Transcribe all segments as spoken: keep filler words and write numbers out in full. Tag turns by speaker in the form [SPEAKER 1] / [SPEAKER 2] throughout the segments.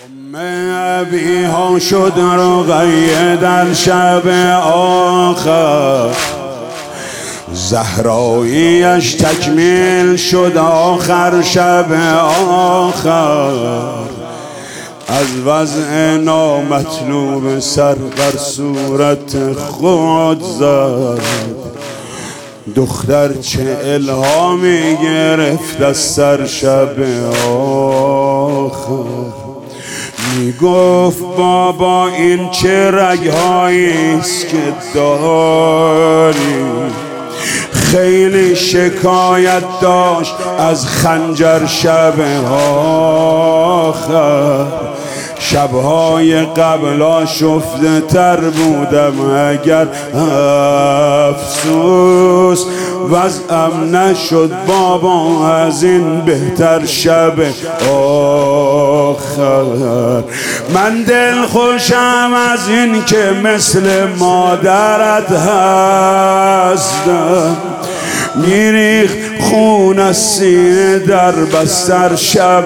[SPEAKER 1] ام ابیها شد رقیه در شب آخر، زهراییش تکمیل شد آخر شب آخر. از وضع نامطلوب سر بر صورت خود زد، دختر چه الهامی گرفت از سر شب آخر. می گفت بابا این چه رگهاییست که داری، خیلی شکایت داشت از خنجر شب آخر. شبهای قبلا شفته تر بودم اگر افسوس وضعم نشد بابا از این بهتر شب آخر. من دل خوشم از این که مثل مادرت هستم، میریخت خون از سینه در بستر شب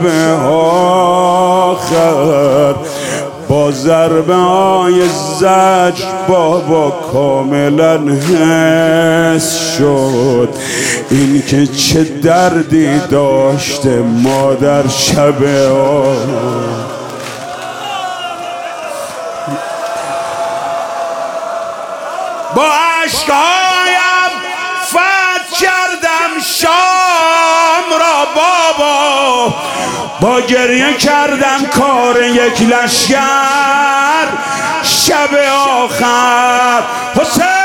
[SPEAKER 1] آخر. با ضربه های زجر بابا کاملا حس شد این که چه دردی داشته مادر شب آخر. با عشقهایم فتح کردم شام را بابا، با گریه کردم کار یک لشگر شب آخر. حسین